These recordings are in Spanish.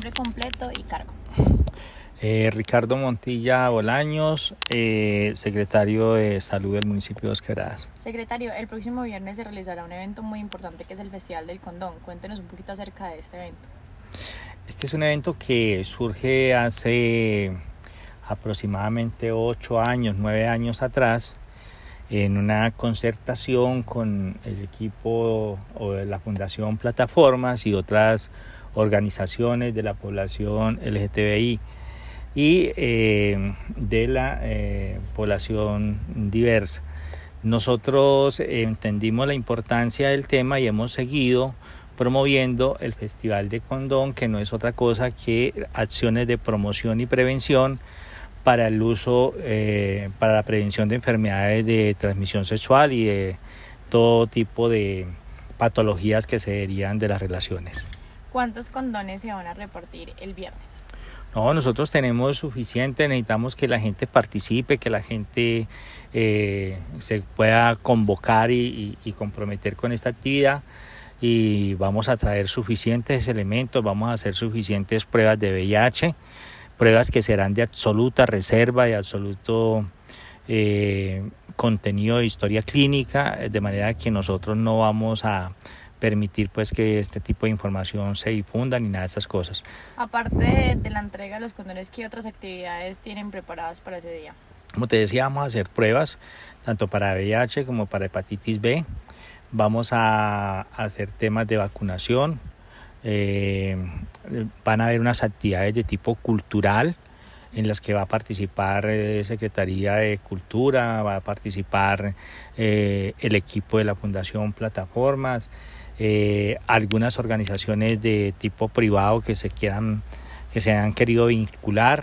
nombre completo y cargo. Ricardo Montilla Bolaños, secretario de Salud del municipio de Dos Quebradas. Secretario, el próximo viernes se realizará un evento muy importante que es el Festival del Condón. Cuéntenos un poquito acerca de este evento. Este es un evento que surge hace aproximadamente 9 años atrás, en una concertación con el equipo o de la Fundación Plataformas y otras organizaciones de la población LGTBI y de la población diversa. Nosotros entendimos la importancia del tema y hemos seguido promoviendo el Festival de Condón, que no es otra cosa que acciones de promoción y prevención para el uso, para la prevención de enfermedades de transmisión sexual y de todo tipo de patologías que se derivan de las relaciones. ¿Cuántos condones se van a repartir el viernes? No, nosotros tenemos suficiente, necesitamos que la gente participe, que la gente se pueda convocar y comprometer con esta actividad, y vamos a traer suficientes elementos, vamos a hacer suficientes pruebas de VIH, pruebas que serán de absoluta reserva, de absoluto contenido de historia clínica, de manera que nosotros no vamos a permitir pues que este tipo de información se difunda ni nada de esas cosas. Aparte de la entrega de los condones, ¿qué otras actividades tienen preparadas para ese día? Como te decía, vamos a hacer pruebas tanto para VIH como para hepatitis B. Vamos a hacer temas de vacunación. Van a haber unas actividades de tipo cultural en las que va a participar Secretaría de Cultura, va a participar el equipo de la Fundación Plataformas, algunas organizaciones de tipo privado que se han querido vincular.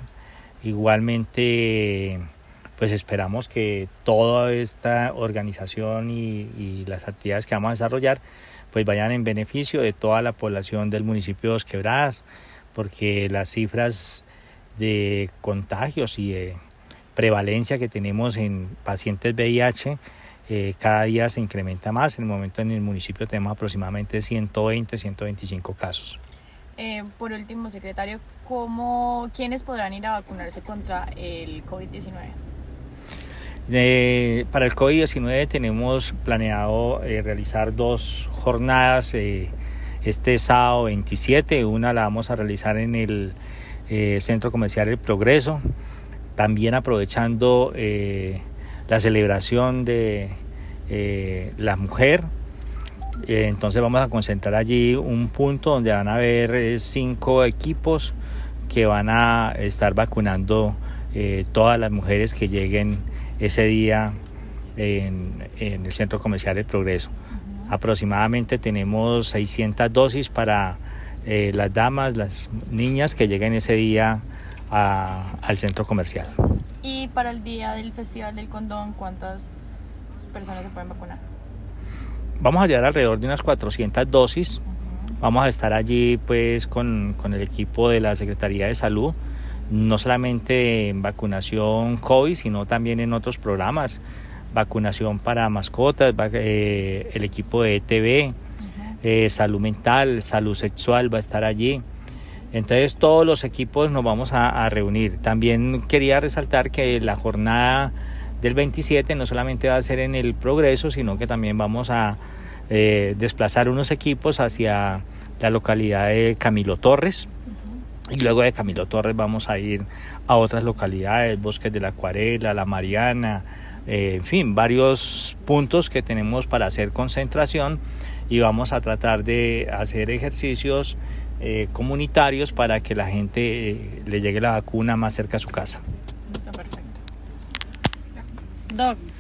Igualmente, pues esperamos que toda esta organización y las actividades que vamos a desarrollar pues vayan en beneficio de toda la población del municipio de Dos Quebradas, porque las cifras de contagios y de prevalencia que tenemos en pacientes VIH cada día se incrementa más. En el momento en el municipio tenemos aproximadamente 125 casos. Por último, secretario, ¿quiénes podrán ir a vacunarse contra el COVID-19? Para el COVID-19 tenemos planeado realizar 2 jornadas este sábado 27. Una la vamos a realizar en el Centro Comercial El Progreso, también aprovechando la celebración de la mujer. Entonces vamos a concentrar allí un punto donde van a haber 5 equipos que van a estar vacunando todas las mujeres que lleguen ese día en el Centro Comercial El Progreso. Aproximadamente tenemos 600 dosis para las damas, las niñas que lleguen ese día al centro comercial. Y para el día del Festival del Condón, ¿cuántas personas se pueden vacunar? Vamos a llegar alrededor de unas 400 dosis. Vamos a estar allí pues con el equipo de la Secretaría de Salud, no solamente en vacunación COVID, sino también en otros programas, vacunación para mascotas, el equipo de ETB, salud mental, salud sexual va a estar allí. Entonces todos los equipos nos vamos a reunir. También quería resaltar que la jornada del 27 no solamente va a ser en el Progreso, sino que también vamos a desplazar unos equipos hacia la localidad de Camilo Torres. Y luego de Camilo Torres vamos a ir a otras localidades, Bosques de la Acuarela, La Mariana, en fin, varios puntos que tenemos para hacer concentración, y vamos a tratar de hacer ejercicios comunitarios para que la gente le llegue la vacuna más cerca a su casa. Está perfecto. Doc.